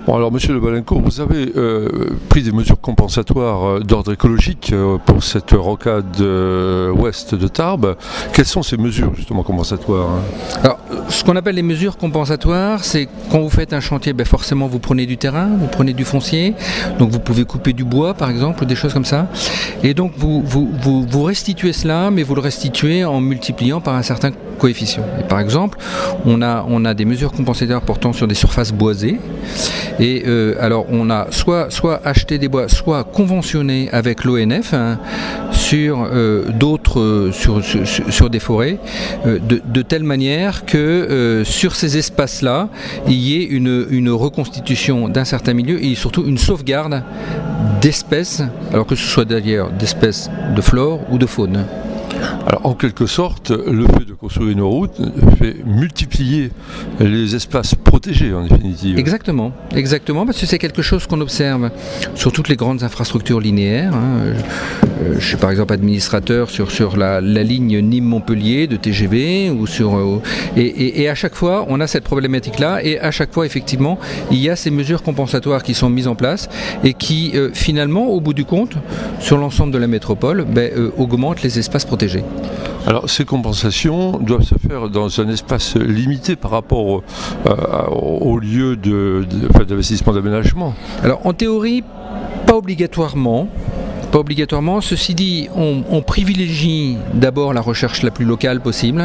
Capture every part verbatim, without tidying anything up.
Bon, alors, Monsieur Le Balincourt, vous avez euh, pris des mesures compensatoires euh, d'ordre écologique euh, pour cette rocade euh, ouest de Tarbes. Quelles sont ces mesures, justement, compensatoires, hein? Alors, ce qu'on appelle les mesures compensatoires, c'est quand vous faites un chantier, ben forcément vous prenez du terrain, vous prenez du foncier, donc vous pouvez couper du bois, par exemple, ou des choses comme ça. Et donc, vous, vous, vous, vous restituez cela, mais vous le restituez en multipliant par un certain coefficient. Et par exemple, on a, on a des mesures compensatoires portant sur des surfaces boisées. Et euh, alors on a soit, soit acheté des bois, soit conventionné avec l'O N F hein, sur euh, d'autres, euh, sur, sur, sur des forêts, euh, de, de telle manière que euh, sur ces espaces-là, il y ait une, une reconstitution d'un certain milieu et surtout une sauvegarde d'espèces, alors que ce soit d'ailleurs d'espèces de flore ou de faune. Alors, en quelque sorte, le fait de construire une route fait multiplier les espaces protégés, en définitive. Exactement, exactement, parce que c'est quelque chose qu'on observe sur toutes les grandes infrastructures linéaires. Hein. Je, je suis par exemple administrateur sur, sur la, la ligne Nîmes-Montpellier de T G V, ou sur, et, et, et à chaque fois, on a cette problématique-là, et à chaque fois, effectivement, il y a ces mesures compensatoires qui sont mises en place et qui, euh, finalement, au bout du compte, sur l'ensemble de la métropole, ben, euh, augmentent les espaces protégés. Alors, ces compensations doivent se faire dans un espace limité par rapport au, euh, au lieu de, de, enfin, d'investissement d'aménagement. Alors, en théorie, pas obligatoirement. Pas obligatoirement. Ceci dit, on, on privilégie d'abord la recherche la plus locale possible.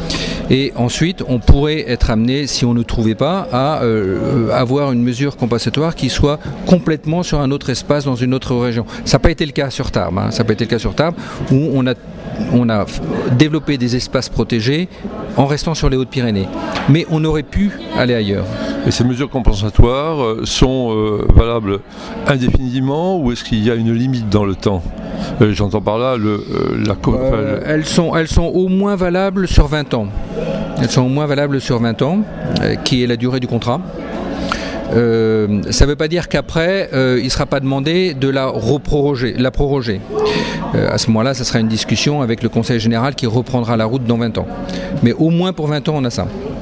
Et ensuite, on pourrait être amené, si on ne trouvait pas, à euh, avoir une mesure compensatoire qui soit complètement sur un autre espace dans une autre région. Ça n'a pas été le cas sur Tarbes. Hein. Ça n'a pas été le cas sur Tarbes, où on a, on a développé des espaces protégés en restant sur les Hautes-Pyrénées. Mais on aurait pu aller ailleurs. Et ces mesures compensatoires sont euh, valables indéfiniment, ou est-ce qu'il y a une limite dans le temps ? euh, J'entends par là le, euh, la... Euh, elles sont, elles sont au moins valables sur vingt ans. Elles sont au moins valables sur vingt ans, euh, qui est la durée du contrat. Euh, ça ne veut pas dire qu'après, euh, il ne sera pas demandé de la reproroger, la proroger. Euh, à ce moment-là, ça sera une discussion avec le Conseil général qui reprendra la route dans vingt ans. Mais au moins pour vingt ans, on a ça.